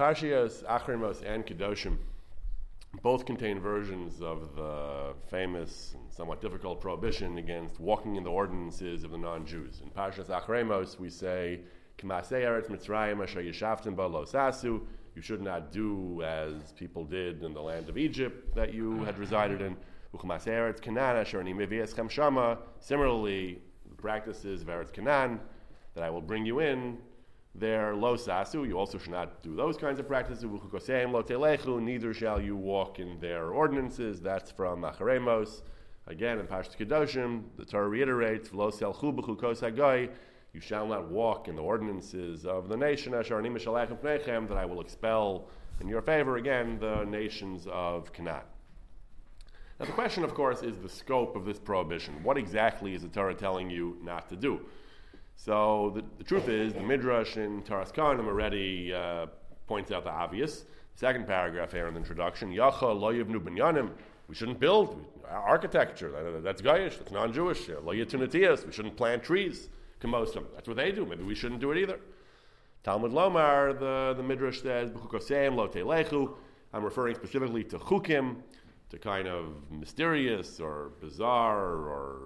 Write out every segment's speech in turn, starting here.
Parshiyos Achremos and Kedoshim both contain versions of the famous and somewhat difficult prohibition against walking in the ordinances of the non-Jews. In Parshas Achremos, we say, "K'masei Eretz Mitzrayim asher yishavtem ba lo sasu." You should not do as people did in the land of Egypt that you had resided in. U'k'masei Eretz Canaan asher ani mevi eschem shama. Similarly, the practices of Eretz Canaan that I will bring you in, they're lo sasu. You also should not do those kinds of practices. U'chukoseim lo telechu. Neither shall you walk in their ordinances. That's from Achremos. Again, in Parshas Kedoshim, the Torah reiterates, "V'lo selchu b'chukos hagoy." You shall not walk in the ordinances of the nation asher ani mishalechem pneichem, that I will expel in your favor, again, the nations of Canaan. Now the question, of course, is the scope of this prohibition. What exactly is the Torah telling you not to do? So the truth is, the Midrash in Taras Kohanim already points out the obvious. Second paragraph here in the introduction, Yacha lo yivnu binyanim. We shouldn't build architecture. That's Goyish, that's non-Jewish. Lo yitunatiyas. We shouldn't plant trees. Kemosam. That's what they do. Maybe we shouldn't do it either. Talmud Lomar, the Midrash says, B'chukoseim lo telechu. I'm referring specifically to chukim, to kind of mysterious or bizarre or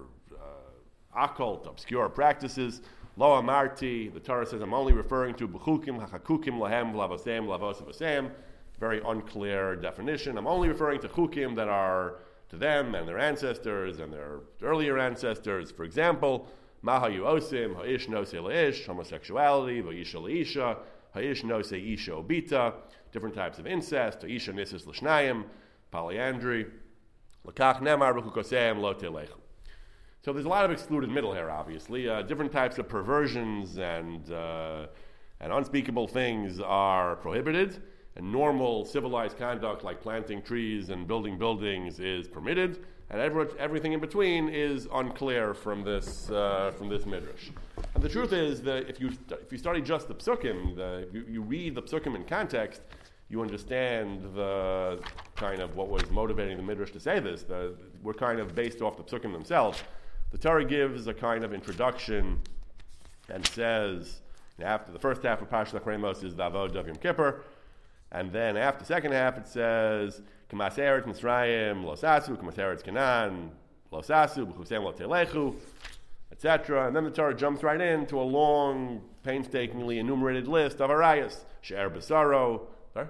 occult, obscure practices. Lo amarti, the Torah says, I'm only referring to b'chukim, hachakukim, lahem, v'lavosem, lavosavosem. Very unclear definition. I'm only referring to chukim that are to them and their ancestors and their earlier ancestors. For example, Mahayu osim, ha'ish nose le'ish, homosexuality, va'isha le'isha, ha'ish nose isha obita, different types of incest, ha'isha nisis l'shnayim, polyandry, l'kach nemar b'chukoseim lo telechu. So there's a lot of excluded middle here, obviously. Different types of perversions and unspeakable things are prohibited, and normal civilized conduct like planting trees and building buildings is permitted, and everything in between is unclear from this midrash. And the truth is that if you study just the psukim, if you read the psukim in context, you understand the kind of what was motivating the midrash to say this. We're kind of based off the psukim themselves. The Torah gives a kind of introduction and says, after the first half of Parashat Achremos is the Avod of Yom Kippur, and then after the second half it says, K'masei Eretz Mitzrayim lo sasu, K'masei Eretz Canaan lo sasu, b'chuseim lo telechu, etc. And then the Torah jumps right into a long, painstakingly enumerated list of arayas. She'er b'saro.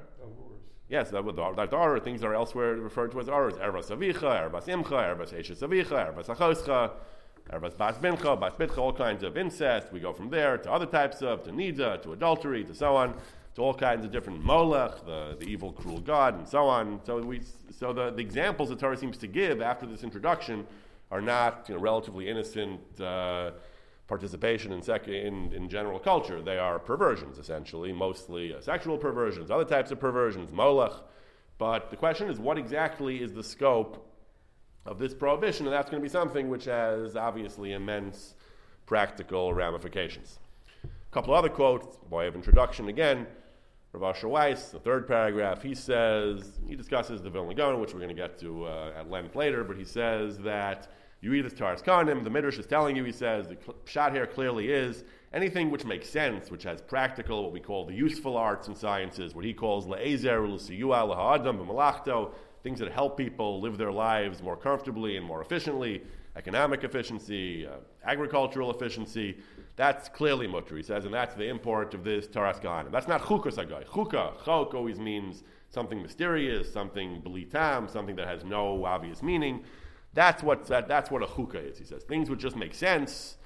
Yes, that are things that are elsewhere referred to as aras. Ervas avicha, ervas imcha, ervas eshes avicha, ervas achoscha, ervas bas bincha, bas bitcha, all kinds of incest. We go from there to other types of, to nida, to adultery, to so on, to all kinds of different molech, the evil, cruel god, and so on. So the examples the Torah seems to give after this introduction are not relatively innocent participation in general culture. They are perversions, essentially, mostly sexual perversions, other types of perversions, molech. But the question is, what exactly is the scope of this prohibition? And that's going to be something which has obviously immense practical ramifications. A couple other quotes, by way of introduction again. Rav Asher Weiss, the third paragraph, he discusses the Vilna Gaon, which we're going to get to at length later, but he says that you read this Taras Kohanim, the Midrash is telling you, he says, the pshat here clearly is anything which makes sense, which has practical, what we call the useful arts and sciences, what he calls le'ezer, l'siyua, l'ha'adam, v'malachto, things that help people live their lives more comfortably and more efficiently, economic efficiency, agricultural efficiency. That's clearly mutter, he says, and that's the import of this Taras Kohanim. That's not chukah sagai. Chok always means something mysterious, something belitam, something that has no obvious meaning. That's what a chukah is, he says. Things which just make sense,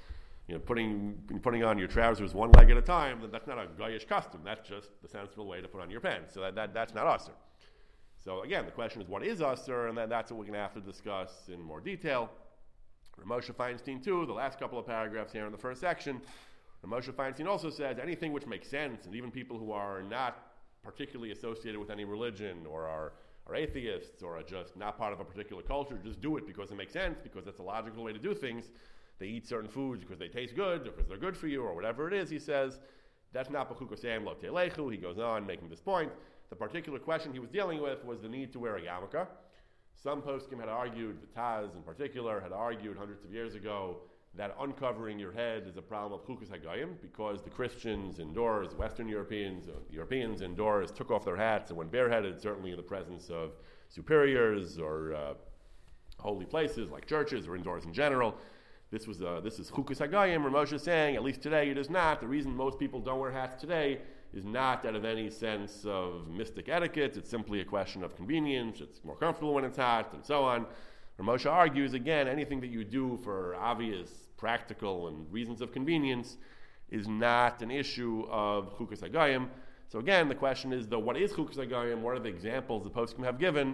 putting on your trousers one leg at a time, that's not a goyish custom. That's just the sensible way to put on your pants. So that's not usher. So again, the question is, what is usher? And that's what we're going to have to discuss in more detail. Rav Moshe Feinstein too, the last couple of paragraphs here in the first section, Rav Moshe Feinstein also says anything which makes sense, and even people who are not particularly associated with any religion or are atheists or are just not part of a particular culture, just do it because it makes sense, because that's a logical way to do things. They eat certain foods because they taste good, or because they're good for you, or whatever it is, he says, that's not b'chukoseim lo telechu. He goes on making this point. The particular question he was dealing with was the need to wear a yarmulke. Some poskim had argued, the Taz in particular, had argued hundreds of years ago that uncovering your head is a problem of Chukas HaGoyim because the Christians indoors, Western Europeans indoors took off their hats and went bareheaded, certainly in the presence of superiors or holy places like churches or indoors in general. This is Chukas HaGoyim, where Moshe is saying, at least today it is not. The reason most people don't wear hats today is not out of any sense of mystic etiquette. It's simply a question of convenience. It's more comfortable when it's hot, and so on. Moshe argues, again, anything that you do for obvious, practical, and reasons of convenience is not an issue of Chukas HaGoyim. So again, the question is, though, what is Chukas HaGoyim? What are the examples the poskim have given?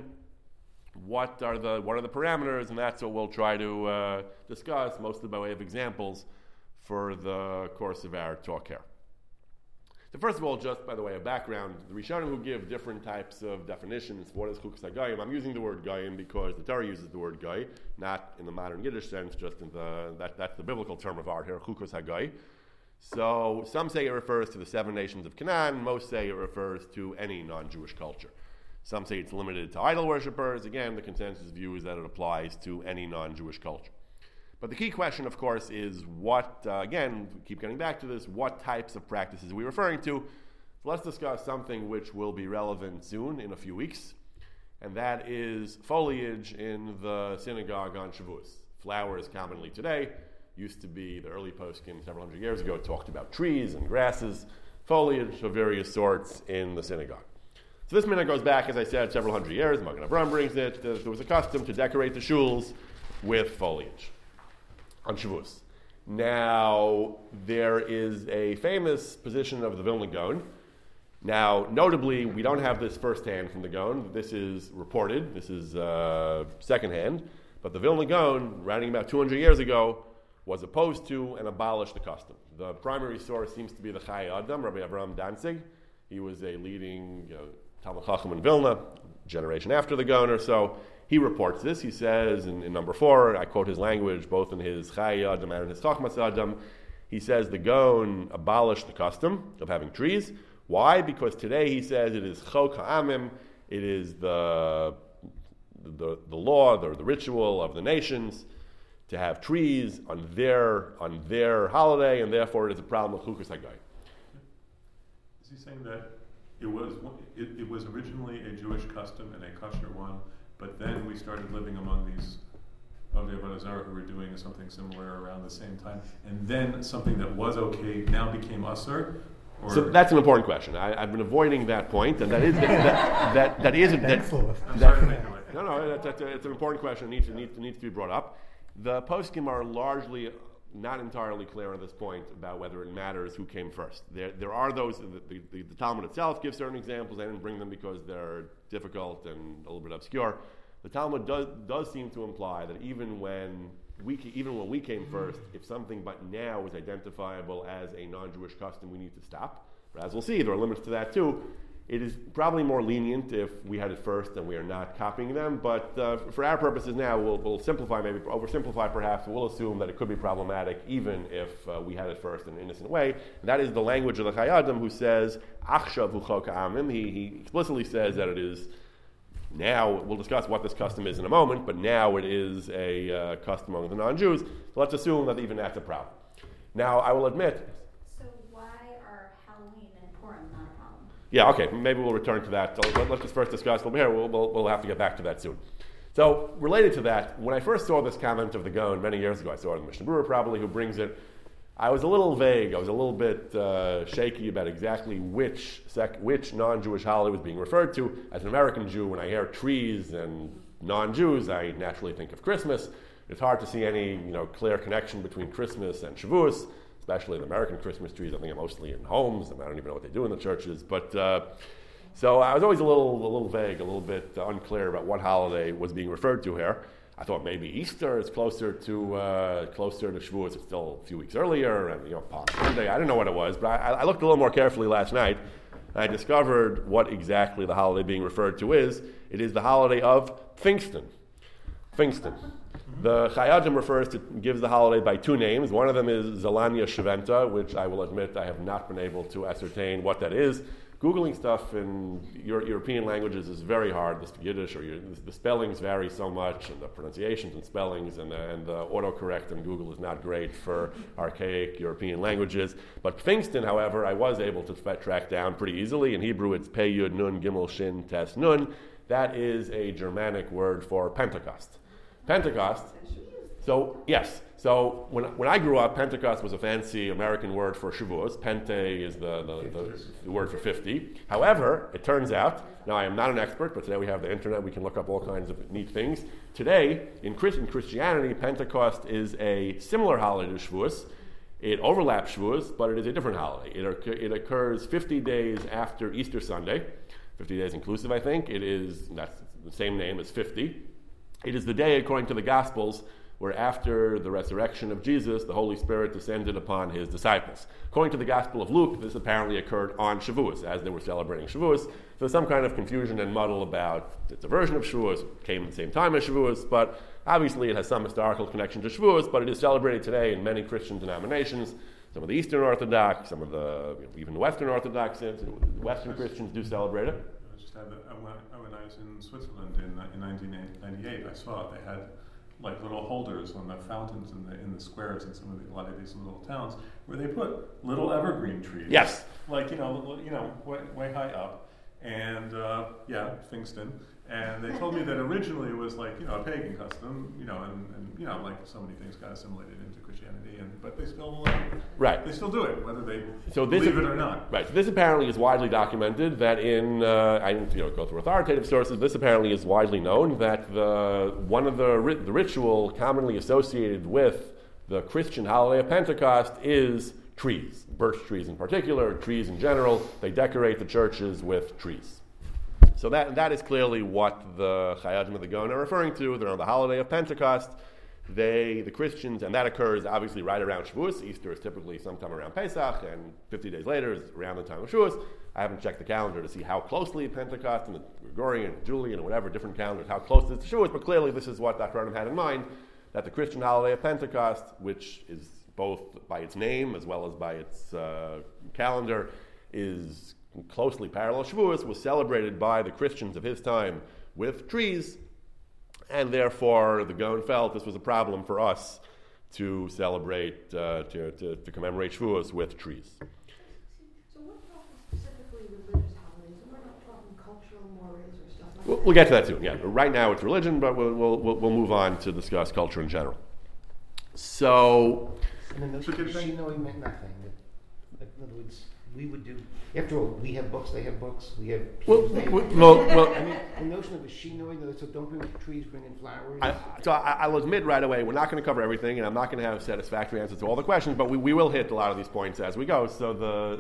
What are the parameters? And that's what we'll try to discuss, mostly by way of examples, for the course of our talk here. So first of all, just by the way of background, the Rishonim who give different types of definitions for what is Chukas HaGoyim. I'm using the word Goyim because the Torah uses the word Goy, not in the modern Yiddish sense, just in that's the biblical term of art here, Chukas HaGoy. So some say it refers to the 7 nations of Canaan, most say it refers to any non-Jewish culture. Some say it's limited to idol worshippers. Again, the consensus view is that it applies to any non-Jewish culture. But the key question, of course, is what, again, we keep getting back to this, what types of practices are we referring to? So let's discuss something which will be relevant soon, in a few weeks, and that is foliage in the synagogue on Shavuos. Flowers commonly today, used to be the early poskim several hundred years ago, talked about trees and grasses, foliage of various sorts in the synagogue. So this minute goes back, as I said, several hundred years. Magen Avraham brings it. There was a custom to decorate the shuls with foliage on Shavuos. Now, there is a famous position of the Vilna Gaon. Now, notably, we don't have this firsthand from the Gaon. This is reported. This is secondhand. But the Vilna Gaon, writing about 200 years ago, was opposed to and abolished the custom. The primary source seems to be the Chai Adam, Rabbi Avraham Danzig. He was a leading Talmud Chacham in Vilna, generation after the Gaon or so. He reports this. He says in number 4, I quote his language, both in his Chai Adam and in his Chachmas Adam, he says the Gaon abolished the custom of having trees. Why? Because today he says it is Chok HaAmim, it is the law, the ritual of the nations to have trees on their holiday, and therefore it is a problem of Chukas HaGoyim. Is he saying that it was originally a Jewish custom and a kosher one, but then we started living among these Avnei Avodah Zarah who were doing something similar around the same time, and then something that was okay now became usur? So that's an important question. I've been avoiding that point, and that is it's an important question. It needs to be brought up. The poskim are largely not entirely clear on this point about whether it matters who came first. There are those, the Talmud itself gives certain examples. I didn't bring them because they're difficult and a little bit obscure. The Talmud does seem to imply that even when we came first, if something but now is identifiable as a non-Jewish custom, we need to stop. But as we'll see, there are limits to that too. It is probably more lenient if we had it first and we are not copying them, but for our purposes now, we'll simplify, maybe oversimplify perhaps, we'll assume that it could be problematic even if we had it first in an innocent way. And that is the language of the Chai Adam, who says, Achshav hu chok ha'amim. He explicitly says that it is now, we'll discuss what this custom is in a moment, but now it is a custom among the non-Jews. So let's assume that even that's a problem. Now, I will admit... Yeah, okay, maybe we'll return to that. So let's just first discuss over here. We'll have to get back to that soon. So, related to that, when I first saw this comment of the Gaon many years ago, I saw it in the Mishnah Berurah probably, who brings it, I was a little vague. I was a little bit shaky about exactly which non-Jewish holiday was being referred to. As an American Jew, when I hear trees and non-Jews, I naturally think of Christmas. It's hard to see any clear connection between Christmas and Shavuos, especially the American Christmas trees. I think are mostly in homes, and I don't even know what they do in the churches. But so I was always a little vague, a little bit unclear about what holiday was being referred to here. I thought maybe Easter is closer to Shavuos. It's still a few weeks earlier, and Palm Sunday. I didn't know what it was, but I looked a little more carefully last night, and I discovered what exactly the holiday being referred to is. It is the holiday of Pfingston. The Chai Adam gives the holiday by 2 names. One of them is Zalania Sheventa, which I will admit I have not been able to ascertain what that is. Googling stuff in European languages is very hard. The Yiddish the spellings vary so much, and the pronunciations and spellings, and the autocorrect in Google is not great for archaic European languages. But Pfingston, however, I was able to track down pretty easily. In Hebrew, it's Pei Yud Nun Gimel Shin Tes Nun. That is a Germanic word for Pentecost. Pentecost. So yes. So when I grew up, Pentecost was a fancy American word for Shavuos. Pente is the word for 50. However, it turns out, now I am not an expert, but today we have the internet, we can look up all kinds of neat things. Today, in Christianity, Pentecost is a similar holiday to Shavuos. It overlaps Shavuos, but it is a different holiday. It occurs 50 days after Easter Sunday, 50 days inclusive, I think. That's the same name as 50. It is the day, according to the Gospels, where after the resurrection of Jesus, the Holy Spirit descended upon his disciples. According to the Gospel of Luke, this apparently occurred on Shavuos, as they were celebrating Shavuos. So there's some kind of confusion and muddle about it's a version of Shavuos, came at the same time as Shavuos, but obviously it has some historical connection to Shavuos, but it is celebrated today in many Christian denominations. Some of the Eastern Orthodox, some of the, even the Western Orthodox, Western Christians do celebrate it. When I was in Switzerland in 1998, I saw they had like little holders on the fountains in the squares in a lot of these little towns, where they put little evergreen trees. Yes. Like way high up, and Pfingston. And they told me that originally it was like a pagan custom, and like so many things got assimilated into Christianity, but they still They still do it, whether they believe it or not. Right. So this apparently is widely documented that in I didn't go through authoritative sources. This apparently is widely known that one of the ritual commonly associated with the Christian holiday of Pentecost is trees, birch trees in particular, trees in general. They decorate the churches with trees. So that is clearly what the Chayadim of the Gaon are referring to. They're on the holiday of Pentecost. The Christians, and that occurs obviously right around Shavuos. Easter is typically sometime around Pesach, and 50 days later is around the time of Shavuos. I haven't checked the calendar to see how closely Pentecost and the Gregorian, Julian, or whatever different calendars, how close it is to Shavuos, but clearly this is what Dr. Arnim had in mind, that the Christian holiday of Pentecost, which is both by its name as well as by its calendar, is closely parallel Shavuos, was celebrated by the Christians of his time with trees, and therefore the Gaon felt this was a problem for us to celebrate, to commemorate Shavuos with trees. So we're talking specifically religious holidays, and we're not talking cultural mores or stuff like that? We'll get to that soon, yeah. But right now it's religion, but we'll move on to discuss culture in general. So... And then those Shinoi meant nothing. Like, in other words, we would do. After all, we have books. They have books. We have. Well, I mean, the notion of a Shinoi. So don't bring trees. Bring in flowers. I'll admit right away, we're not going to cover everything, and I'm not going to have satisfactory answers to all the questions. But we will hit a lot of these points as we go. So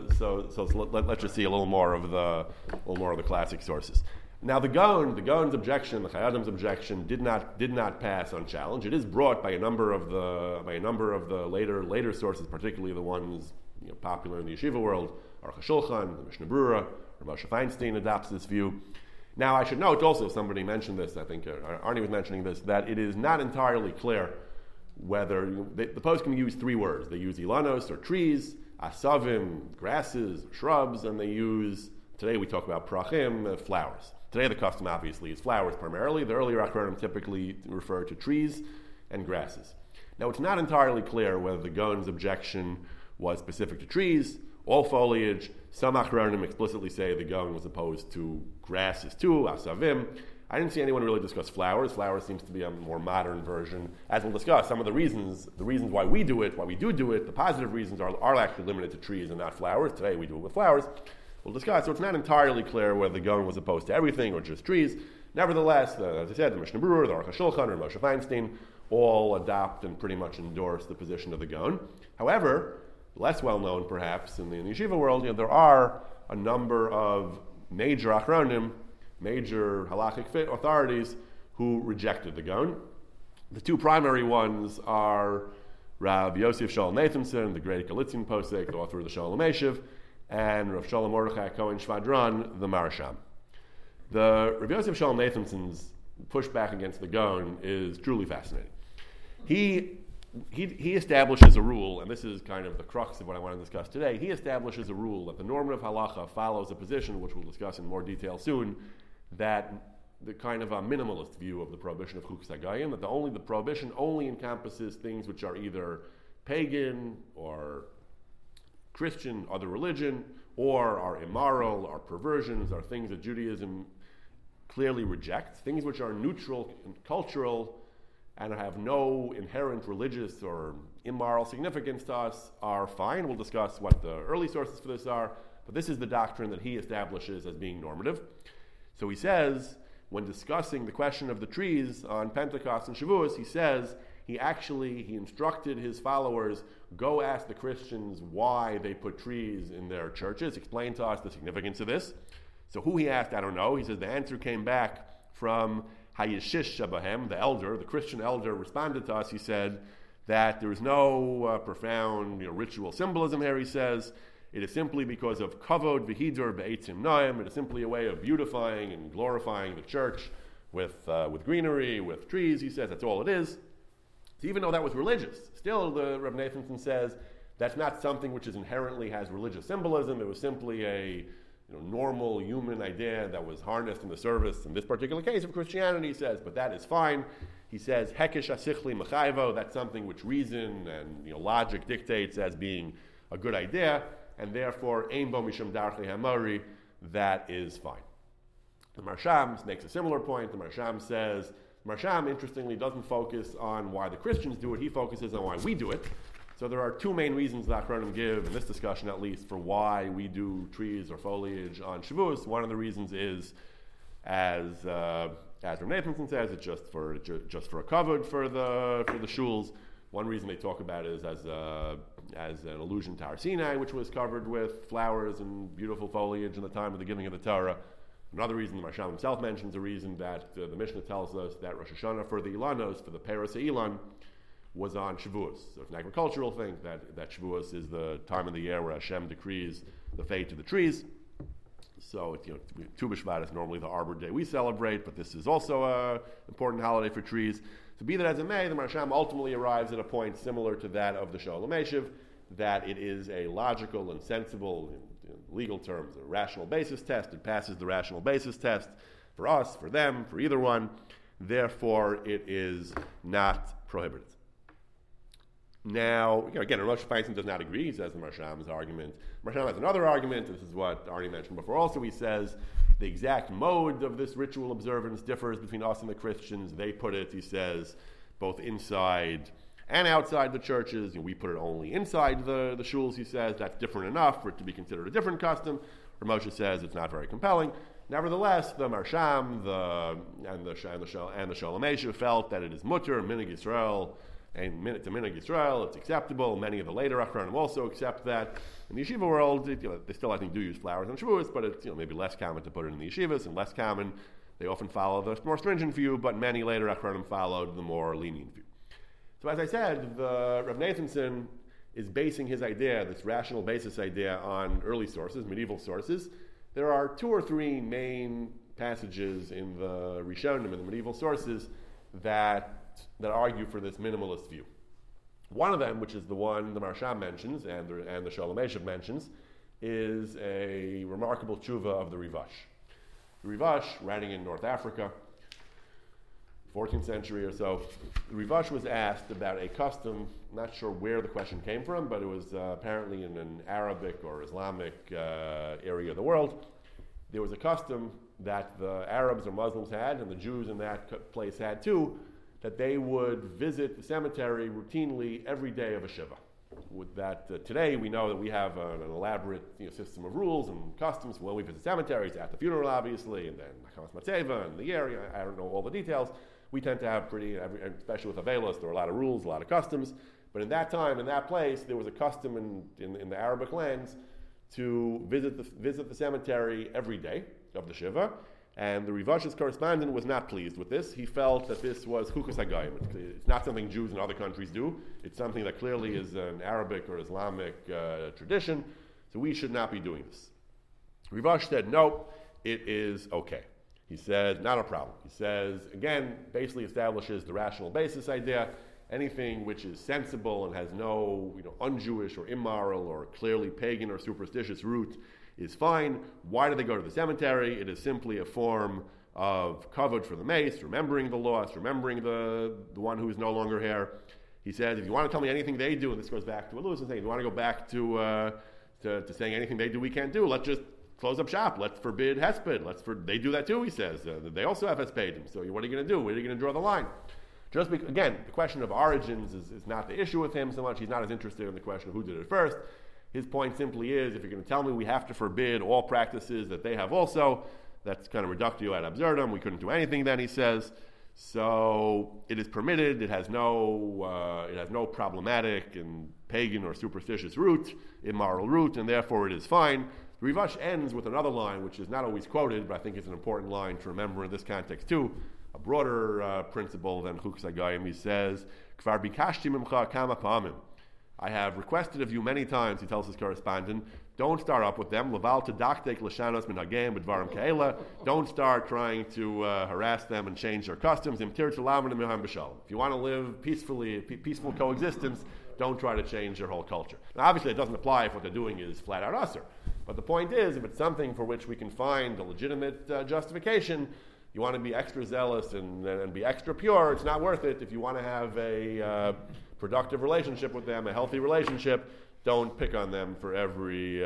let's just see a little more of the classic sources. Now the Gaon's objection, the Chayadim's objection, did not pass unchallenged. It is brought by a number of the later sources, particularly the ones popular in the yeshiva world. Aruch HaShulchan, the Mishnah Brura, or Moshe Feinstein adopts this view. Now I should note also, somebody mentioned this, I think Arnie was mentioning this, that it is not entirely clear whether the poskim use three words. They use ilanos, or trees, asavim, grasses, shrubs, and they use, today we talk about prachim, flowers. Today the custom obviously is flowers primarily. The earlier Achronim typically refer to trees and grasses. Now it's not entirely clear whether the Gaon's objection was specific to trees, all foliage. Some Achronim explicitly say the Gaon was opposed to grasses too, asavim. I didn't see anyone really discuss flowers. Flowers seems to be a more modern version. As we'll discuss, some of the reasons why we do it, the positive reasons are actually limited to trees and not flowers. Today we do it with flowers. We'll discuss. So it's not entirely clear whether the Gaon was opposed to everything or just trees. Nevertheless, as I said, the Mishnah Brura, the Aruch HaShulchan, or Moshe Feinstein all adopt and pretty much endorse the position of the Gaon. However, less well known perhaps in the yeshiva world, there are a number of major Achronim, major halachic authorities who rejected the Gaon. The two primary ones are Rav Yosef Shalom Nathanson, the great Galitzin posek, the author of the Shalom Eshiv, and Rav Shalom Mordechai Cohen Shvadran, the Marasham. The Rav Yosef Shalom Nathanson's pushback against the Gaon is truly fascinating. He he establishes a rule, and this is kind of the crux of what I want to discuss today. He establishes a rule that the normative halacha follows a position, which we'll discuss in more detail soon, that the kind of a minimalist view of the prohibition of chukas hagayim, that the prohibition only encompasses things which are either pagan or Christian, other religion, or are immoral, are perversions, are things that Judaism clearly rejects, things which are neutral and cultural and have no inherent religious or immoral significance to us are fine. We'll discuss what the early sources for this are, but this is the doctrine that he establishes as being normative. So he says, when discussing the question of the trees on Pentecost and Shavuos, he says he instructed his followers, go ask the Christians why they put trees in their churches, explain to us the significance of this. So who he asked, I don't know. He says the answer came back from Hayeshish Shabahem, the elder, the Christian elder, responded to us. He said that there is no profound ritual symbolism here, he says. It is simply because of kavod v'hidur be'etzim noim. It is simply a way of beautifying and glorifying the church with greenery, with trees. He says that's all it is. So even though that was religious, still the Reb Nathanson says that's not something which inherently has religious symbolism. It was simply a normal human idea that was harnessed in the service, in this particular case of Christianity, he says, but that is fine. He says, hekesh asichli mechayvo, that's something which reason and logic dictates as being a good idea, and therefore, ein bo mishum darchei hamori, that is fine. The Marsham makes a similar point. The Marsham, interestingly, doesn't focus on why the Christians do it, he focuses on why we do it. So there are two main reasons the Achronim give, in this discussion at least, for why we do trees or foliage on Shavuos. One of the reasons is, as Reb Nathanson says, it's just for a kavod for the shuls. One reason they talk about it is as an allusion to Har Sinai, which was covered with flowers and beautiful foliage in the time of the giving of the Torah. Another reason the Marshal himself mentions a reason that the Mishnah tells us that Rosh Hashanah for the Ilanos, for the Peros Ilan, was on Shavuos. So it's an agricultural thing that Shavuos is the time of the year where Hashem decrees the fate of the trees. So Tu B'Shvat is normally the Arbor Day we celebrate, but this is also an important holiday for trees. So be that as it may, the Marsham ultimately arrives at a point similar to that of the Sholem Eshiv, that it is a logical and sensible, in legal terms, a rational basis test. It passes the rational basis test for us, for them, for either one. Therefore, it is not prohibited. Now, again, Rosh Feinstein does not agree. He says the Marsham's argument. Marsham has another argument. This is what Arnie mentioned before. Also, he says the exact mode of this ritual observance differs between us and the Christians. They put it, he says, both inside and outside the churches. We put it only inside the shuls, he says. That's different enough for it to be considered a different custom. Moshe says it's not very compelling. Nevertheless, the Marsham and the Sholem Eshiv felt that it is mutter, minig Yisrael, and to Minig Yisrael, it's acceptable. Many of the later Achronim also accept that. In the yeshiva world, they still, I think, do use flowers on Shavuos, but it's maybe less common to put it in the yeshivas, and less common. They often follow the more stringent view, but many later Achronim followed the more lenient view. So as I said, the Reb Nathanson is basing his idea, this rational basis idea, on early sources, medieval sources. There are two or three main passages in the Rishonim, in the medieval sources, that argue for this minimalist view. One of them, which is the one the Marsham mentions and the Sholem Eshiv mentions, is a remarkable tshuva of the Rivash. The Rivash, writing in North Africa, 14th century or so, the Rivash was asked about a custom, not sure where the question came from, but it was apparently in an Arabic or Islamic area of the world. There was a custom that the Arabs or Muslims had, and the Jews in that place had too, that they would visit the cemetery routinely every day of a Shiva. With that, today we know that we have an elaborate system of rules and customs. When we visit cemeteries, at the funeral obviously, and then Hakamas Matzeva and the area, I don't know all the details. We tend to have especially with Avelos, there are a lot of rules, a lot of customs. But in that time, in that place, there was a custom in the Arabic lands to visit the cemetery every day of the Shiva. And the Rivash's correspondent was not pleased with this. He felt that this was chukas hagayim. It's not something Jews in other countries do. It's something that clearly is an Arabic or Islamic tradition. So we should not be doing this. Rivash said, no, it is okay. He said, not a problem. He says, again, basically establishes the rational basis idea. anything which is sensible and has no un-Jewish or immoral or clearly pagan or superstitious root is fine. Why do they go to the cemetery? It is simply a form of kavod for the mace, remembering the lost, remembering the one who is no longer here. He says, if you want to tell me anything they do, and this goes back to what Lewis was saying, if you want to go back to saying anything they do we can't do, let's just close up shop. Let's forbid hesped. They do that too, he says. They also have hespedim. So what are you going to do? Where are you going to draw the line? Again, the question of origins is not the issue with him so much. He's not as interested in the question of who did it first. His point simply is, if you're going to tell me we have to forbid all practices that they have also, that's kind of reductio ad absurdum. We couldn't do anything then, he says. So it is permitted. It has no problematic and pagan or superstitious root, immoral root, and therefore it is fine. The Rivash ends with another line, which is not always quoted, but I think it's an important line to remember in this context too. A broader principle than Chukas HaGoyim. He says, "Kvar bikashti mimcha kama pa'amim." I have requested of you many times, he tells his correspondent, don't start up with them. Laval tadaktek l'shanos min hagem b'dvarim ka'ela. Don't start trying to harass them and change their customs. Imtir t'lamin m'ham b'shalom. If you want to live peacefully, peaceful coexistence, don't try to change their whole culture. Now, obviously, it doesn't apply if what they're doing is flat out usher. But the point is, if it's something for which we can find a legitimate justification, you want to be extra zealous and be extra pure, it's not worth it. If you want to have a productive relationship with them, a healthy relationship, don't pick on them for every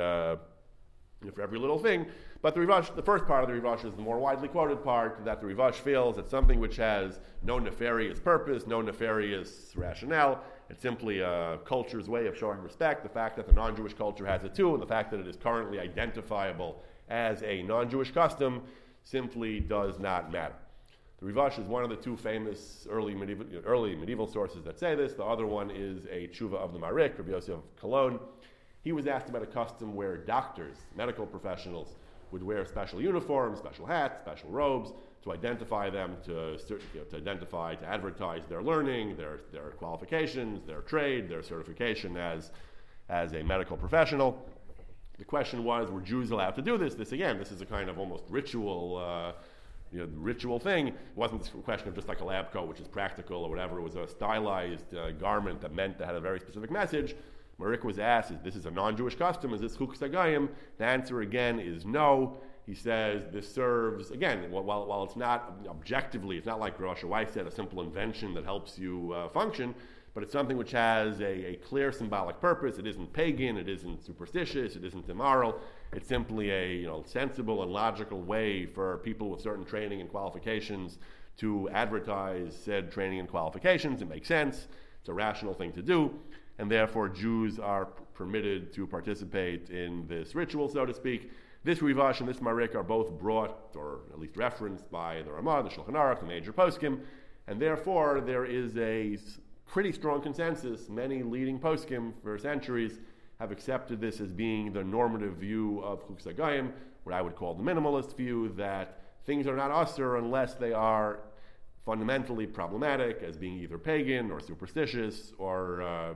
little thing. But the first part of the Rivash is the more widely quoted part, that the Rivash feels that something which has no nefarious purpose, no nefarious rationale, it's simply a culture's way of showing respect. The fact that the non-Jewish culture has it too, and the fact that it is currently identifiable as a non-Jewish custom, simply does not matter. The Rivash is one of the two famous early medieval sources that say this. The other one is a tshuva of the Marik, Rabbi Yosef of Cologne. He was asked about a custom where doctors, medical professionals, would wear special uniforms, special hats, special robes to identify them, to advertise their learning, their qualifications, their trade, their certification as a medical professional. The question was, were Jews allowed to do this? This is a kind of almost ritual thing. It wasn't a question of just like a lab coat, which is practical or whatever. It was a stylized garment that had a very specific message. Marik was asked, this is a non-Jewish custom, is this Chukas HaGoyim? The answer again is no. He says this serves, again, while it's not objectively, it's not like Rosh Hashanah said, a simple invention that helps you function, but it's something which has a clear symbolic purpose. It isn't pagan, it isn't superstitious, it isn't immoral. It's simply a sensible and logical way for people with certain training and qualifications to advertise said training and qualifications. It makes sense. It's a rational thing to do. And therefore Jews are permitted to participate in this ritual, so to speak. This Rivash and this Marik are both brought, or at least referenced, by the Ramah, the Shulchan Aruch, the major poskim, and therefore there is a pretty strong consensus. Many leading poskim for centuries have accepted this as being the normative view of Chukas HaGoyim, what I would call the minimalist view, that things are not usher unless they are fundamentally problematic, as being either pagan or superstitious or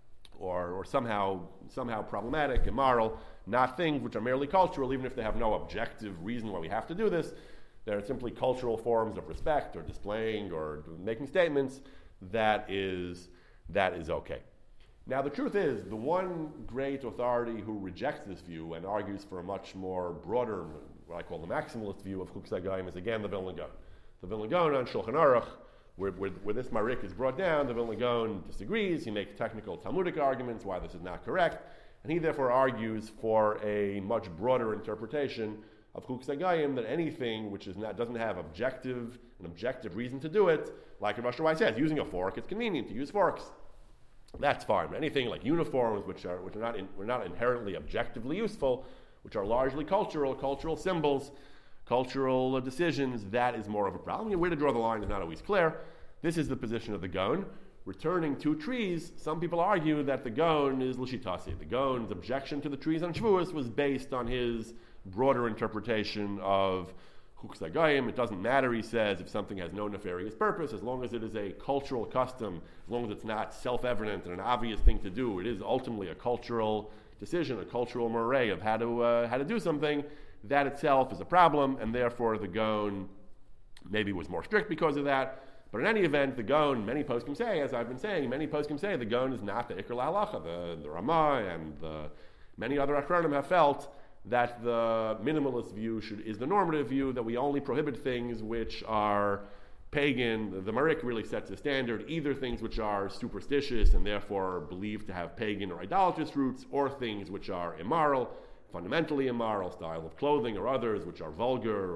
somehow problematic, immoral, not things which are merely cultural, even if they have no objective reason why we have to do this. They're simply cultural forms of respect or displaying or making statements. That is okay. Now the truth is, the one great authority who rejects this view and argues for a much more broader, what I call the maximalist view of Chukas HaGoyim, is again the Vilna Gaon. The Vilna Gaon on Shulchan Aruch, where this Marik is brought down, the Vilna Gaon disagrees. He makes technical Talmudic arguments why this is not correct, and he therefore argues for a much broader interpretation of Chukas HaGoyim, that anything which doesn't have an objective reason to do it, like Rav Asher Weiss says, using a fork, it's convenient to use forks. That's fine. Anything like uniforms, which are not inherently objectively useful, which are largely cultural symbols, cultural decisions, that is more of a problem. Where to draw the line is not always clear. This is the position of the Gaon. Returning to trees, some people argue that the Gaon is L'shitasi. The Gaon's objection to the trees on Shavuos was based on his broader interpretation of Chukas HaGoyim. It doesn't matter, he says, if something has no nefarious purpose, as long as it is a cultural custom, as long as it's not self-evident and an obvious thing to do. It is ultimately a cultural decision, a cultural moray of how to do something. That itself is a problem, and therefore the Gaon maybe was more strict because of that. But in any event, the Gaon, many poskim say, as I've been saying, many poskim say the Gaon is not the Iker LaHalacha. The Ramah and many other Achronim have felt that the minimalist view is the normative view, that we only prohibit things which are pagan. The Marik really sets the standard, either things which are superstitious and therefore believed to have pagan or idolatrous roots, or things which are immoral, fundamentally immoral, style of clothing or others which are vulgar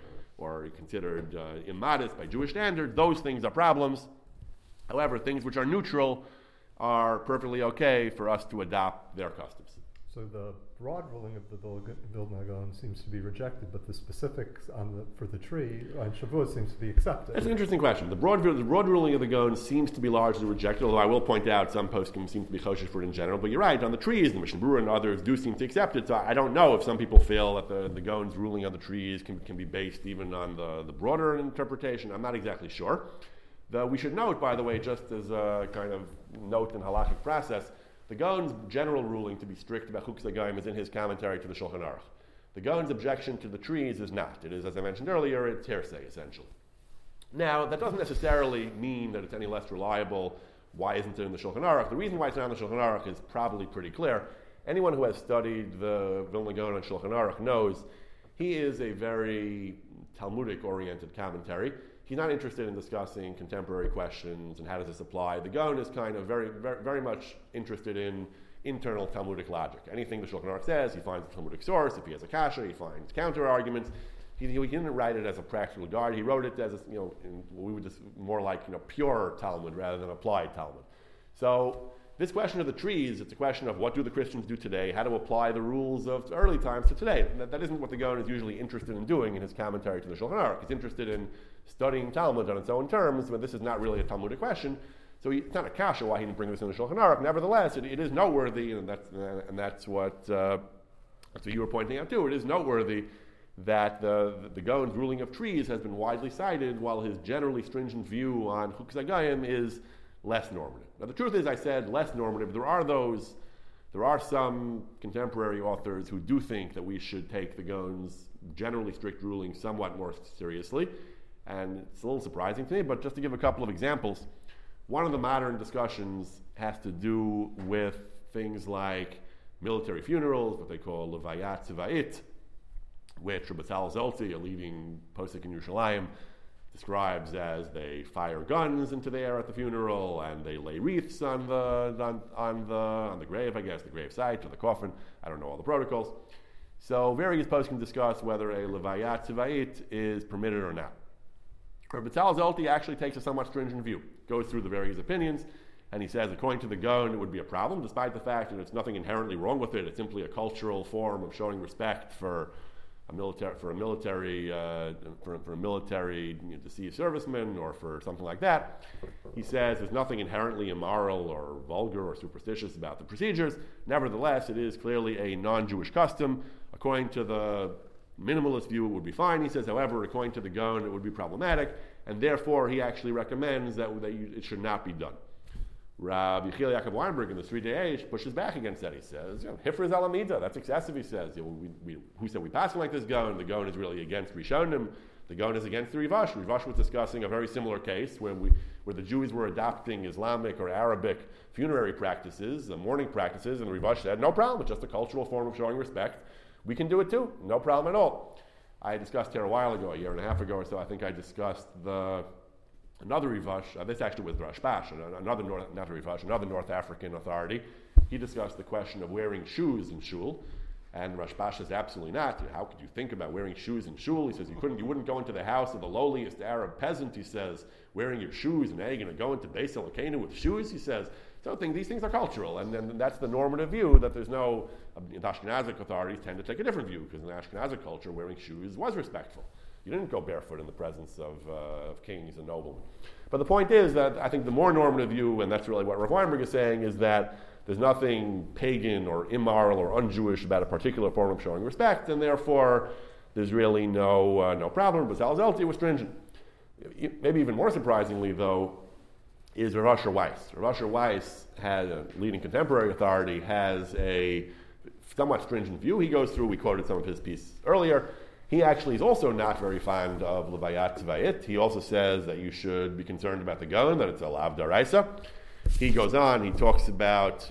or considered immodest by Jewish standards. Those things are problems. However, things which are neutral are perfectly okay for us to adopt their customs. So the broad ruling of the Vilna Gaon seems to be rejected, but the specifics for the tree on Shavuot seems to be accepted. That's an interesting question. The broad ruling of the Gaon seems to be largely rejected, although I will point out some poskim seem to be choshesh for it in general. But you're right, on the trees, the Mishnah Berurah and others do seem to accept it. So I don't know if some people feel that the Gaon's ruling on the trees can be based even on the broader interpretation. I'm not exactly sure. We should note, by the way, just as a kind of note in halachic process, the Gaon's general ruling to be strict about Chukos HaGoyim is in his commentary to the Shulchan Aruch. The Gaon's objection to the trees is not. It is, as I mentioned earlier, it's hearsay, essentially. Now, that doesn't necessarily mean that it's any less reliable. Why isn't it in the Shulchan Aruch? The reason why it's not in the Shulchan Aruch is probably pretty clear. Anyone who has studied the Vilna Gaon on Shulchan Aruch knows he is a very Talmudic-oriented commentary. He's not interested in discussing contemporary questions and how does this apply. The Gaon is kind of very, very, very much interested in internal Talmudic logic. Anything the Shulchan Aruch says, he finds a Talmudic source. If he has a kasha, he finds counter arguments. He didn't write it as a practical guide. He wrote it as we would just more like pure Talmud rather than applied Talmud. So this question of the trees, it's a question of what do the Christians do today, how to apply the rules of early times to today. That isn't what the Gaon is usually interested in doing in his commentary to the Shulchan Aruch. He's interested in studying Talmud on its own terms, but this is not really a Talmudic question. So it's not a kasha why he didn't bring this in the Shulchan Aruch. Nevertheless, it is noteworthy, and that's what you were pointing out too. It is noteworthy that the Gaon's ruling of trees has been widely cited, while his generally stringent view on Chukos HaGoyim is less normative. Now, the truth is, I said less normative. There are some contemporary authors who do think that we should take the Gaon's generally strict ruling somewhat more seriously, and it's a little surprising to me, but just to give a couple of examples, one of the modern discussions has to do with things like military funerals, what they call levayat tziva'it, which Rabbi Tzal Zolti, a leading posek in Yerushalayim, describes as they fire guns into the air at the funeral and they lay wreaths on the grave, I guess, the grave site or the coffin. I don't know all the protocols. So various poskim discuss whether a levayat tziva'it is permitted or not. Rabbi Tzal Zolti actually takes a somewhat stringent view, goes through the various opinions, and he says, according to the Gaon, it would be a problem, despite the fact that there's nothing inherently wrong with it. It's simply a cultural form of showing respect for a military deceased serviceman or for something like that. He says there's nothing inherently immoral or vulgar or superstitious about the procedures. Nevertheless, it is clearly a non-Jewish custom. According to the minimalist view, it would be fine. He says, however, according to the Gaon, it would be problematic, and therefore he actually recommends that it should not be done. Rabbi Yechiel Yaakov Weinberg in the 3-Day Age pushes back against that. He says, Hifra Zalamida, that's excessive, he says. Who said we pass like this Gaon? The Gaon is really against Rishonim. The Gaon is against the Rivash. Rivash was discussing a very similar case where the Jews were adopting Islamic or Arabic funerary practices, mourning practices, and the Rivash said, no problem, it's just a cultural form of showing respect. We can do it too, no problem at all. I discussed here a while ago, a year and a half ago or so, I think I discussed another Rivash, this actually was Rashbash, another North African authority. He discussed the question of wearing shoes in shul, and Rashbash says absolutely not. How could you think about wearing shoes in shul? He says you wouldn't go into the house of the lowliest Arab peasant, he says, wearing your shoes, and now you're going to go into Beis Elokeinu with shoes, he says. So these things are cultural, and then that's the normative view that there's no, the Ashkenazic authorities tend to take a different view, because in the Ashkenazic culture, wearing shoes was respectful. You didn't go barefoot in the presence of kings and noblemen. But the point is that I think the more normative view, and that's really what Rav Weinberg is saying, is that there's nothing pagan or immoral or un-Jewish about a particular form of showing respect, and therefore there's really no problem. But Tzal Zolti was stringent. Maybe even more surprisingly, though, is Rav Asher Weiss. Rav Asher Weiss, had a leading contemporary authority, has a somewhat stringent view. He goes through, we quoted some of his pieces earlier, He actually is also not very fond of Levayat Tzvayit. He also says that you should be concerned about the Gaon, that it's a Lav Daraisa. He goes on, he talks about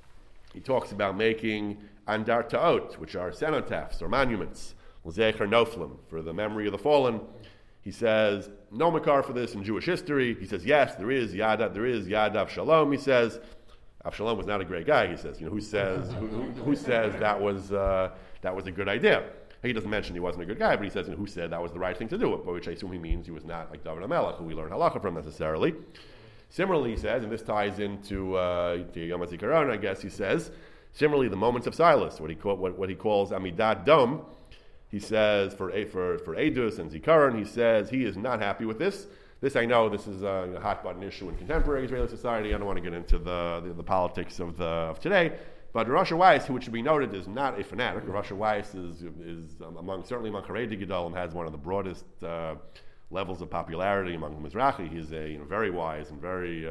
making Andartaot, which are cenotaphs or monuments, L'zecher Noflim, for the memory of the fallen. He says, no makar for this in Jewish history. He says, yes, there is Yad Avshalom. He says, Avshalom was not a great guy. He says, who says that was a good idea? He doesn't mention he wasn't a good guy, but he says, who said that was the right thing to do? By which I assume he means he was not like David HaMelech, who we learn halacha from necessarily. Similarly, he says, and this ties into Yom HaZikaron, I guess he says, similarly, the moments of silence, what he calls Amidat Dom, he says for Eidus and Zikaron, he says he is not happy with this. This I know, this is a hot button issue in contemporary Israeli society. I don't want to get into the politics of today. But Rosh Weiss, which should be noted, is not a fanatic. Rosh Weiss is certainly among Haredi Gedolim, has one of the broadest levels of popularity among the Mizrahi. He's a very wise and very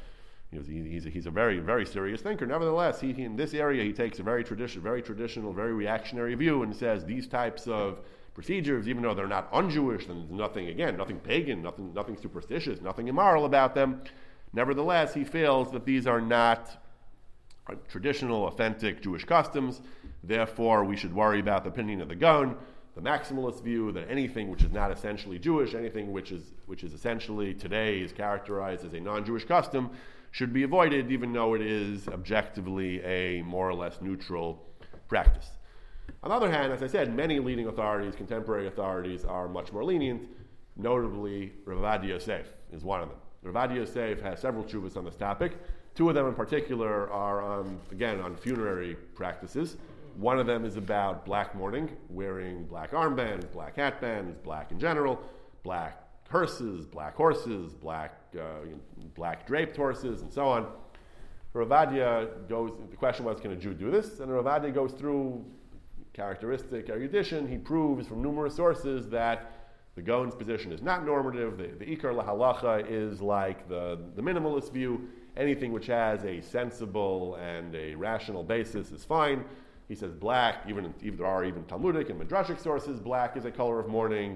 he's a very, very serious thinker. Nevertheless, he in this area he takes a very traditional, very reactionary view and says these types of procedures, even though they're not un-Jewish, and nothing pagan, nothing superstitious, nothing immoral about them. Nevertheless, he feels that these are not traditional, authentic Jewish customs. Therefore, we should worry about the opinion of the Gaon, the maximalist view that anything which is not essentially Jewish, anything which is essentially today is characterized as a non-Jewish custom, should be avoided, even though it is objectively a more or less neutral practice. On the other hand, as I said, many leading authorities, contemporary authorities, are much more lenient. Notably, Rav Ovadia Yosef is one of them. Rav Ovadia Yosef has several tshuvas on this topic. Two of them in particular are on funerary practices. One of them is about black mourning, wearing black armbands, black hatbands, black in general, black hearses, black horses, black draped horses, and so on. Rav Ovadia the question was, can a Jew do this? And Rav Ovadia goes through characteristic erudition. He proves from numerous sources that the Gaon's position is not normative. The Ikar Lahalacha is like the minimalist view. Anything which has a sensible and a rational basis is fine. He says black, even there are even Talmudic and Midrashic sources, black is a color of mourning.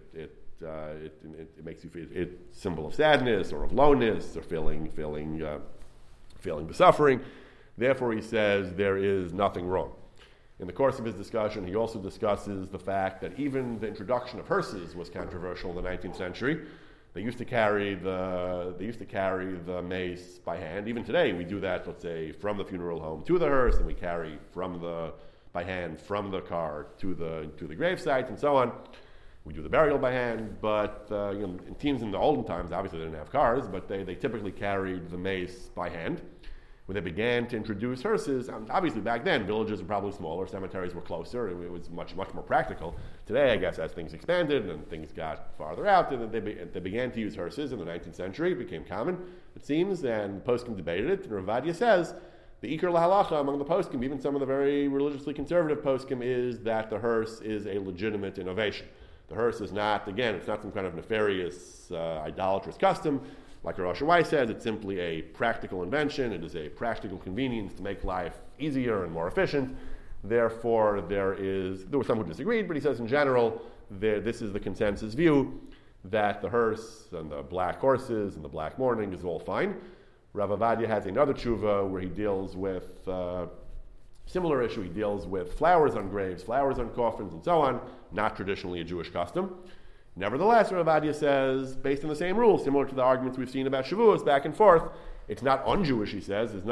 It makes you feel it's symbol of sadness or of lowness or feeling the suffering. Therefore, he says there is nothing wrong. In the course of his discussion, he also discusses the fact that even the introduction of hearses was controversial in the 19th century. They used to carry the mace by hand. Even today, we do that. Let's say from the funeral home to the hearse, and we carry by hand from the car to the gravesite, and so on. We do the burial by hand, but in teams in the olden times, obviously they didn't have cars, but they typically carried the mace by hand. When they began to introduce hearses, obviously back then villages were probably smaller, cemeteries were closer, it was much more practical. Today, I guess, as things expanded and things got farther out, they began to use hearses in the 19th century. It became common, it seems, and poskim debated it. And Rav Ovadia says the Ikar Lahalacha among the poskim, even some of the very religiously conservative poskim, is that the hearse is a legitimate innovation. The hearse is not, again, it's not some kind of nefarious, idolatrous custom. Like Rosh Weiss says, it's simply a practical invention. It is a practical convenience to make life easier and more efficient. Therefore, there were some who disagreed, but he says in general, this is the consensus view that the hearse and the black horses and the black mourning is all fine. Rav Ovadia has another tshuva where he deals with similar issue. He deals with flowers on graves, flowers on coffins, and so on, not traditionally a Jewish custom. Nevertheless, Rav Ovadia says, based on the same rules, similar to the arguments we've seen about Shavuos back and forth, it's not un-Jewish, he says. There's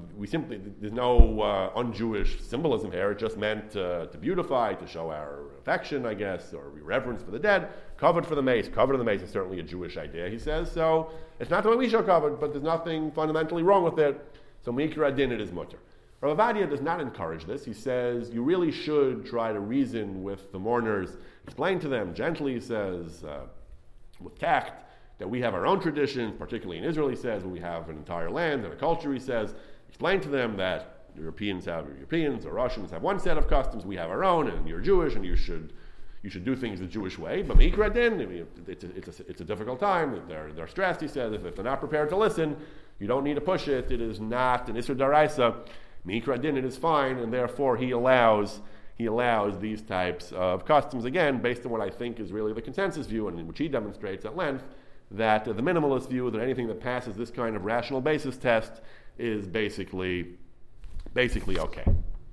no un-Jewish symbolism here. It just meant to beautify, to show our affection, I guess, or reverence for the dead. Covered for the mace. Covered in the mace is certainly a Jewish idea, he says. So it's not the way we show covered, but there's nothing fundamentally wrong with it. So Mikra Adin, it is mutter. Rav Ovadia does not encourage this. He says you really should try to reason with the mourners, explain to them gently, he says, with tact, that we have our own traditions, particularly in Israel, he says, when we have an entire land and a culture, he says, explain to them that Europeans or Russians have one set of customs, we have our own, and you're Jewish, and you should do things the Jewish way. But Mikra Din, it's a difficult time, they're stressed, he says, if they're not prepared to listen, you don't need to push it, it is not an Isser Daraisa. Mikra Din, it is fine, and therefore he allows he allows these types of customs, again, based on what I think is really the consensus view, and which he demonstrates at length, that the minimalist view that anything that passes this kind of rational basis test is basically okay.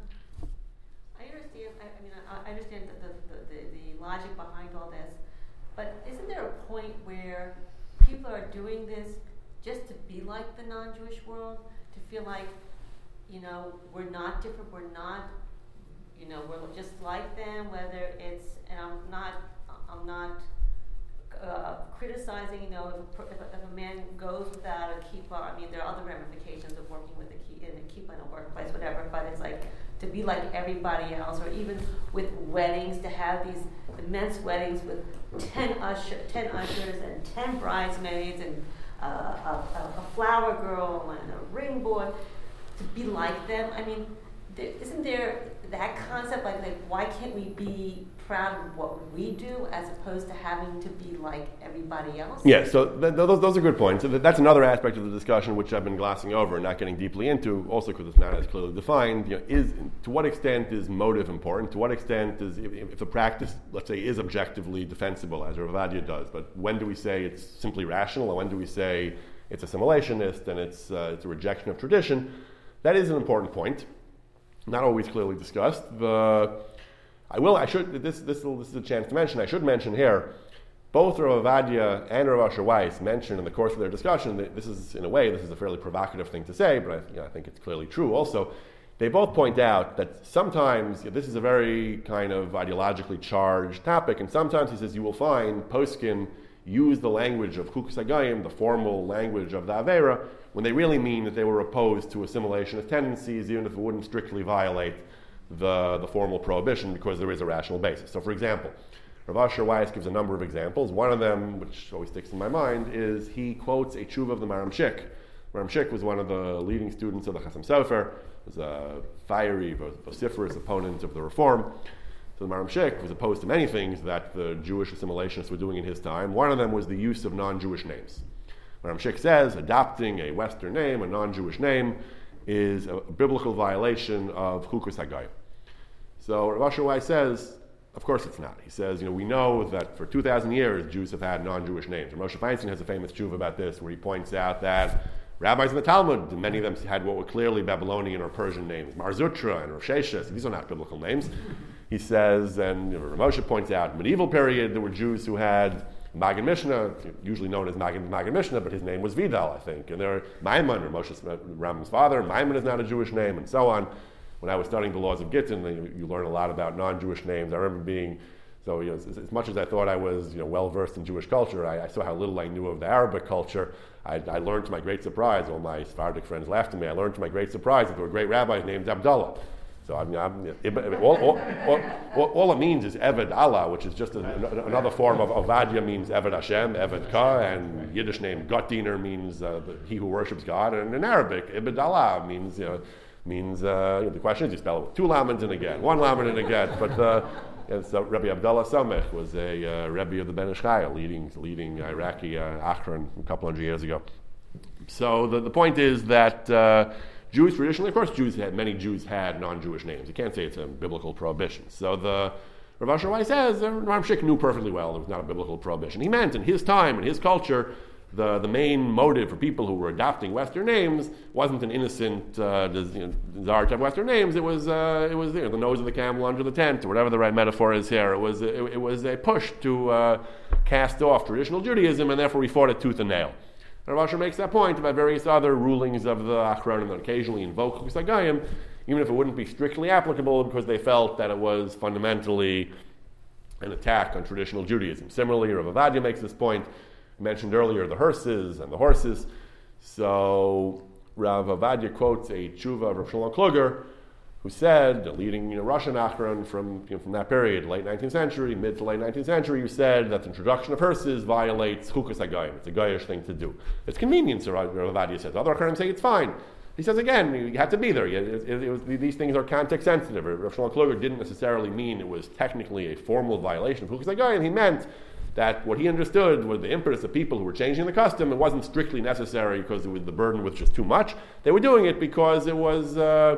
I understand the logic behind all this, but isn't there a point where people are doing this just to be like the non-Jewish world, to feel like, we're not different, we're just like them, whether it's, and I'm not criticizing, if a man goes without a kippah. There are other ramifications of working with a kippah in a workplace, whatever, but it's like to be like everybody else, or even with weddings, to have these immense weddings with 10 ushers and 10 bridesmaids and a flower girl and a ring boy, to be like them. Isn't there that concept, like why can't we be proud of what we do as opposed to having to be like everybody else? Yeah, so those are good points. So that's another aspect of the discussion which I've been glossing over and not getting deeply into, also because it's not as clearly defined. To what extent is motive important? To what extent is, if the practice, let's say, is objectively defensible, as Rav Ovadia does, but when do we say it's simply rational, and when do we say it's assimilationist and it's a rejection of tradition? That is an important point. Not always clearly discussed. This is a chance to mention. I should mention here, both Rav Ovadia and Rav Asher Weiss mentioned in the course of their discussion that this is a fairly provocative thing to say, but I think it's clearly true also. They both point out that sometimes this is a very kind of ideologically charged topic, and sometimes, he says, you will find poskim use the language of Chukas HaGoyim, the formal language of the Aveira, when they really mean that they were opposed to assimilationist tendencies, even if it wouldn't strictly violate the formal prohibition, because there is a rational basis. So, for example, Rav Asher Weiss gives a number of examples. One of them, which always sticks in my mind, is he quotes a tshuva of the Maram Shik. Maram Shik was one of the leading students of the Chasam Sofer, was a fiery, vociferous opponent of the Reform. So the Maram Shik was opposed to many things that the Jewish assimilationists were doing in his time. One of them was the use of non-Jewish names. Maram Shik says adopting a Western name, a non-Jewish name, is a biblical violation of Chukas HaGoyim. So Rav Asher Weiss says, of course it's not. He says, we know that for 2,000 years Jews have had non-Jewish names. Moshe Feinstein has a famous tshuva about this, where he points out that rabbis in the Talmud, many of them had what were clearly Babylonian or Persian names, Mar Zutra and Rav Sheshes. These are not biblical names. He says, and Rav Moshe points out, medieval period, there were Jews who had Magen Mishnah, usually known as Magen Mishnah, but his name was Vidal, I think. And there are Maimon, Moshe Rambam's father. Maimon is not a Jewish name, and so on. When I was studying the laws of Gittin, you learn a lot about non-Jewish names. I remember being, as much as I thought I was well-versed in Jewish culture, I saw how little I knew of the Arabic culture. I learned to my great surprise, all my Sephardic friends laughed at me, I learned to my great surprise that there were great rabbis named Abdullah. So all it means is Eved Allah, which is just another form of Ovadia means Eved Hashem, Eved Ka, and Yiddish name Gottdiener means he who worships God, and in Arabic, Eved Allah means the question is you spell it with 2 lamens and a get, 1 lamen and a get, but so Rabbi Abdullah Samech was a Rebbe of the Ben Ish Chai, leading Iraqi Akron a couple hundred years ago. So the point is that Jews traditionally, of course, many Jews had non-Jewish names. You can't say it's a biblical prohibition. So the Rav Asher Weiss says, Maram Shik knew perfectly well it was not a biblical prohibition. He meant in his time, in his culture, the main motive for people who were adopting Western names wasn't an innocent desire to have Western names. It was the nose of the camel under the tent, or whatever the right metaphor is here. It was a push to cast off traditional Judaism, and therefore we fought it tooth and nail. Rav Asher makes that point about various other rulings of the Achronim that occasionally invoke Chukas HaGoyim, even if it wouldn't be strictly applicable, because they felt that it was fundamentally an attack on traditional Judaism. Similarly, Rav Ovadia makes this point. I mentioned earlier the hearses and the horses. So Rav Ovadia quotes a tshuva of Rav Shalom Kluger, who said, the leading Russian Achron from that period, late 19th century, mid to late 19th century, who said that the introduction of hearses violates Chukas HaGoyim. It's a Goyish thing to do. It's convenient, Rav Ovadia says. Other Achronim say it's fine. He says again, you had to be there. These things are context sensitive. Rav Shalom Kluger didn't necessarily mean it was technically a formal violation of Chukas HaGoyim. He meant that what he understood was the impetus of people who were changing the custom. It wasn't strictly necessary because the burden was just too much. They were doing it because it was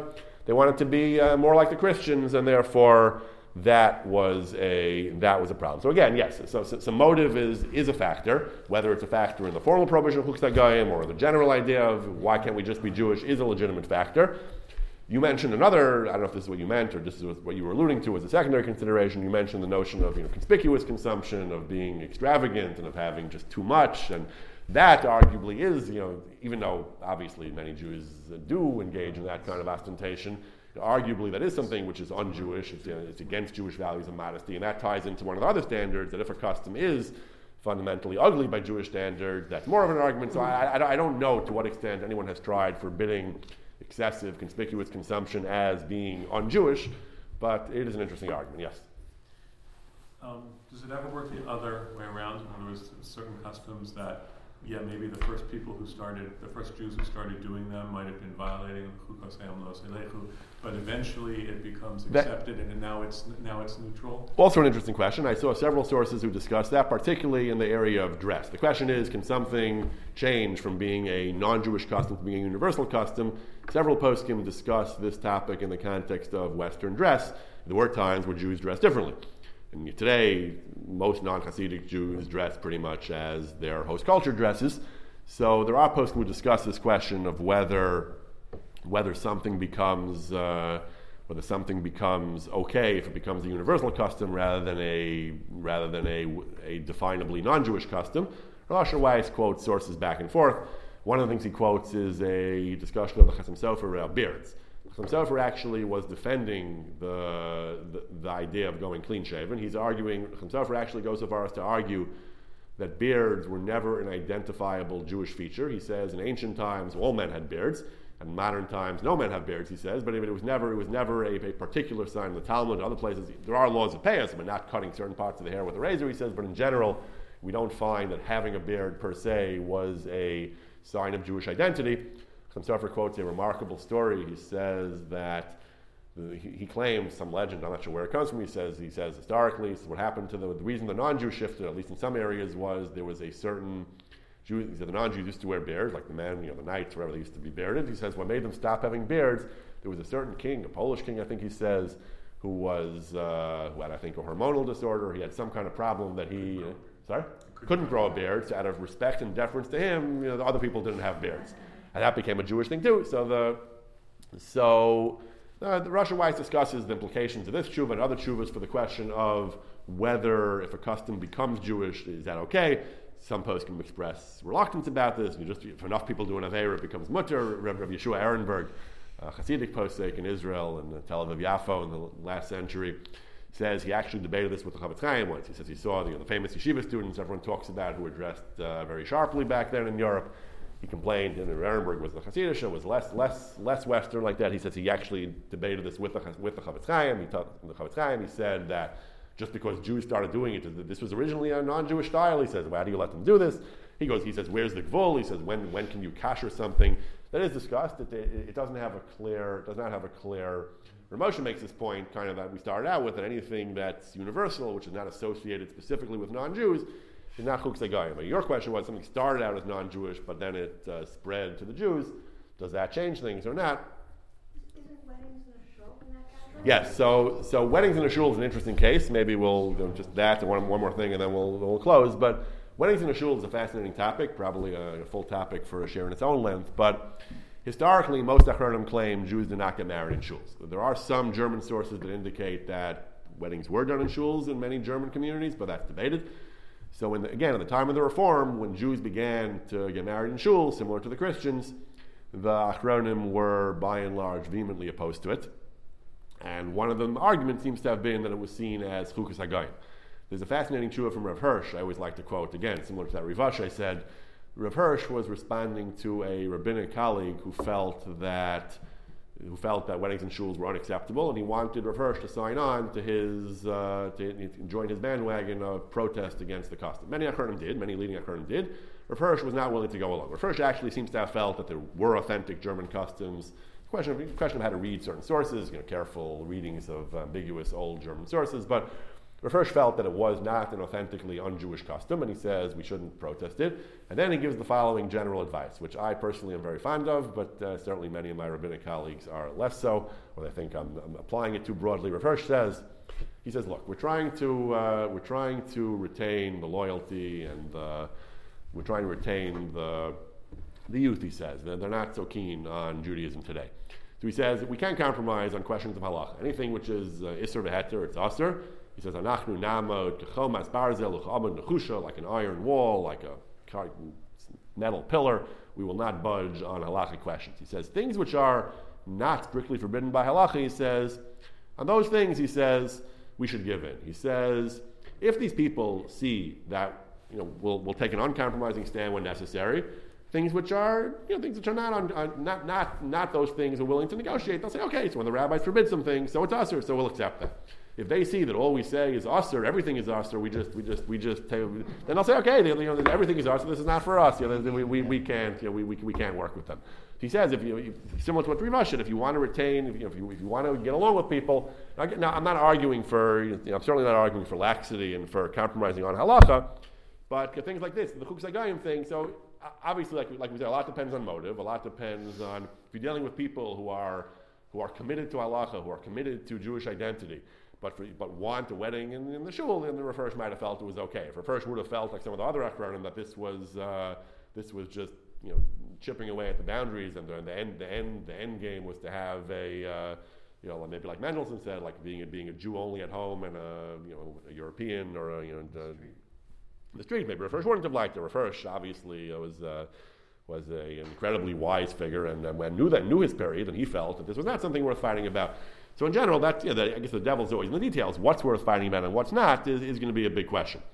They wanted to be more like the Christians, and therefore that was a problem. So again, yes, so motive is a factor. Whether it's a factor in the formal prohibition of Chukas HaGoyim or the general idea of why can't we just be Jewish is a legitimate factor. You mentioned another, I don't know if this is what you meant or this is what you were alluding to as a secondary consideration. You mentioned the notion of conspicuous consumption, of being extravagant and of having just too much. And that arguably is, even though obviously many Jews do engage in that kind of ostentation, arguably that is something which is un-Jewish. It's against Jewish values of modesty. And that ties into one of the other standards, that if a custom is fundamentally ugly by Jewish standards, that's more of an argument. So I don't know to what extent anyone has tried forbidding excessive, conspicuous consumption as being un-Jewish, but it is an interesting argument, yes. Does it ever work the other way around, when there was certain customs that, maybe the first Jews who started doing them might have been violating Chukos Hamlos Elechu, but eventually it becomes accepted and now it's neutral? Also an interesting question. I saw several sources who discussed that, particularly in the area of dress. The question is, can something change from being a non-Jewish custom to being a universal custom? Several poskim discuss this topic in the context of Western dress. There were times where Jews dressed differently. And today, most non-Hasidic Jews dress pretty much as their host culture dresses. So there are poskim who discuss this question of whether something becomes okay if it becomes a universal custom rather than a definably non-Jewish custim. Rav Asher Weiss quotes sources back and forth. One of the things he quotes is a discussion of the Chassam Sofer about beards. Chassam Sofer actually was defending the idea of going clean-shaven. Chassam Sofer actually goes so far as to argue that beards were never an identifiable Jewish feature. He says in ancient times all men had beards, and in modern times no men have beards, he says, but it was never a particular sign in the Talmud. Other places, there are laws of payas, but not cutting certain parts of the hair with a razor, he says, but in general, we don't find that having a beard per se was a sign of Jewish identity. Chassam Sofer quotes a remarkable story. He says that he claims some legend, I'm not sure where it comes from, he says historically, so what happened to the reason the non-Jews shifted, at least in some areas, was there was a certain Jew, he said the non-Jews used to wear beards, like the men, the knights, wherever they used to be bearded. He says what made them stop having beards, there was a certain king, a Polish king, I think he says, who had, I think, a hormonal disorder. He had some kind of problem that he couldn't grow a beard. So out of respect and deference to him, the other people didn't have beards, and that became a Jewish thing too. The Rav Asher Weiss discusses the implications of this tshuva and other tshuvas for the question of whether, if a custom becomes Jewish, is that okay? Some poskim express reluctance about this. If enough people do an aveira, it becomes mutter. Rabbi Yeshua Ehrenberg, Hasidic posek in Israel and Tel Aviv Yafo in the last century, says he actually debated this with the Chavetz Chaim once. He says he saw the famous yeshiva students everyone talks about who were dressed very sharply back then in Europe. He complained, and Ehrenberg was the Hasidic, was less Western like that. He says he actually debated this with the Chavetz Chaim. He taught the Chavetz Chaim. He said that just because Jews started doing it, this was originally a non-Jewish style. He says, well, how do you let them do this? He says, where's the gvul? He says, when can you kasher something? That is discussed. It does not have a clear. Ramosha makes this point, kind of that we started out with, that anything that's universal, which is not associated specifically with non-Jews, is not Chukas HaGoyim. But your question was something started out as non-Jewish, but then it spread to the Jews. Does that change things or not? Isn't weddings in a shul in that category? Yes. So weddings in a shul is an interesting case. Maybe we'll just that and one more thing, and then we'll close. But weddings in a shul is a fascinating topic, probably a full topic for a share in its own length. But historically, most Achronim claim Jews did not get married in shuls. There are some German sources that indicate that weddings were done in shuls in many German communities, but that's debated. So at the time of the Reform, when Jews began to get married in shuls, similar to the Christians, the Achronim were by and large vehemently opposed to it. And one of the arguments seems to have been that it was seen as Chukas HaGoyim. There's a fascinating tshuva from Rav Hirsch I always like to quote, again, similar to that Rav Asher. I said, Rav Hirsch was responding to a rabbinic colleague who felt that weddings in shuls were unacceptable, and he wanted Rav Hirsch to sign on to to join his bandwagon of protest against the custom. Many leading Achronim did. Rav Hirsch was not willing to go along. Rav Hirsch actually seems to have felt that there were authentic German customs. Question of how to read certain sources, careful readings of ambiguous old German sources, but Rav Hirsch felt that it was not an authentically un-Jewish custom, and he says we shouldn't protest it. And then he gives the following general advice, which I personally am very fond of, but certainly many of my rabbinic colleagues are less so, or they think I'm applying it too broadly. Rav Hirsch says, he says, look, we're trying to retain the loyalty, and we're trying to retain the youth, he says. They're not so keen on Judaism today. So he says, we can't compromise on questions of halacha. Anything which is isser v'heter, it's aser. He says, Anachnu namod kechomas barzel uchamad nechusha, like an iron wall, like a metal pillar. We will not budge on halachic questions. He says, things which are not strictly forbidden by halacha, he says, on those things, he says, we should give in. He says, if these people see that, we'll take an uncompromising stand when necessary, things which are not those things we're willing to negotiate, they'll say, okay, so when the rabbis forbid some things, so it's usher, so we'll accept that. If they see that all we say is usher, everything is usher, we just then they'll say, okay, everything is usher, this is not for us. We can't work with them. He says, similar to what Riva said, if you want to retain, if you want to get along with people, now I'm not arguing for, I'm certainly not arguing for laxity and for compromising on halacha, but things like this, the Chuk Sagayim thing. So obviously, like we said, a lot depends on motive. A lot depends on if you're dealing with people who are committed to halacha, who are committed to Jewish identity, but want a wedding in the shul, then the Rav Hirsch might have felt it was okay. If Rav Hirsch would have felt like some of the other Achronim that this was just chipping away at the boundaries, and the end game was to have a maybe like Mendelssohn said, like being a Jew only at home and a European or in the street. Maybe Rav Hirsch wouldn't have liked it. Rav Hirsch obviously was an incredibly wise figure, and knew his period, and he felt that this was not something worth fighting about. So in general, I guess the devil's always in the details. What's worth fighting about and what's not is going to be a big question.